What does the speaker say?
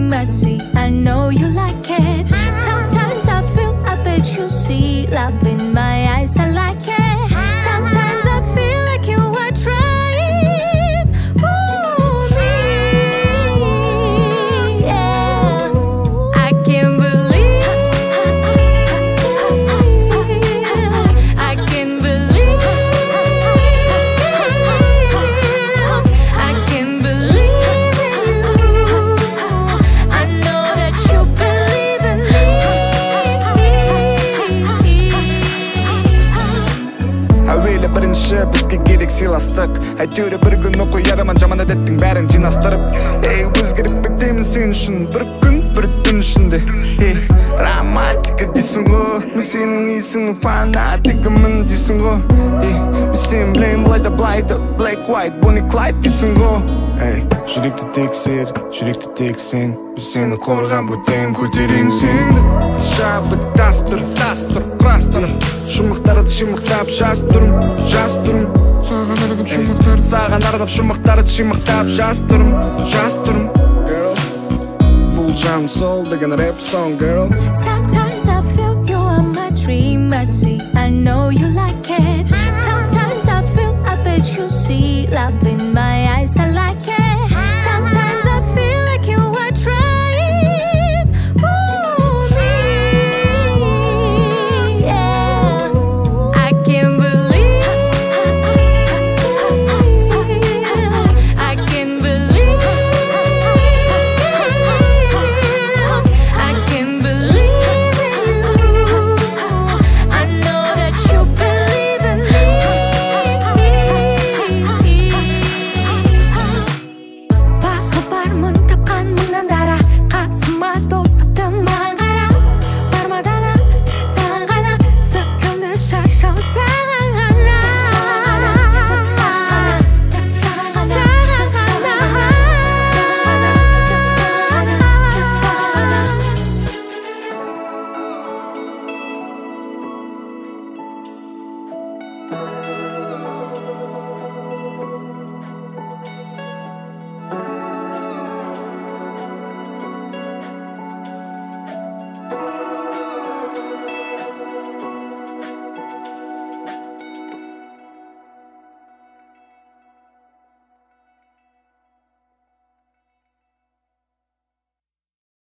dream I see. I know you like it. Sometimes I feel, I bet you see love in my eyes. I like it. Sometimes I feel like you are trying for me. Yeah, I can't believe, I can't believe, I can't believe in you. I know that you believe in me. әуелі бірінші бізге керек сыйластық, әйтеуір бір күн оқу яраман жаман әдеттің бәрін жинастырып. Ей, өзгеріп бітемін сен үшін, бір күн бір түн ішінде. Ей, романтика дейсің ғой, мен сенің есіңнің фанатигімін дейсің ғой. Ей, мен сен білем былайда былайда, Black White, Bonnie Clyde дейсің ғой. Ей, жүректі тексер, жүректі тек сен, біз сені қорған бөтен көтерең сенді. Шабыттастыр, тастыр, құрастыр, шумақтарды шимақтап жаз тұрым, жаз тұрым. Саған арнап шумақтарды, саған арнап шумақтарды шимақтап жаз тұрым, жаз тұрым. Бұл жан сол деген рэп song, girl. Sometimes I feel you are my dream I see. I know you like it. Sometimes I feel, I bet you see love in my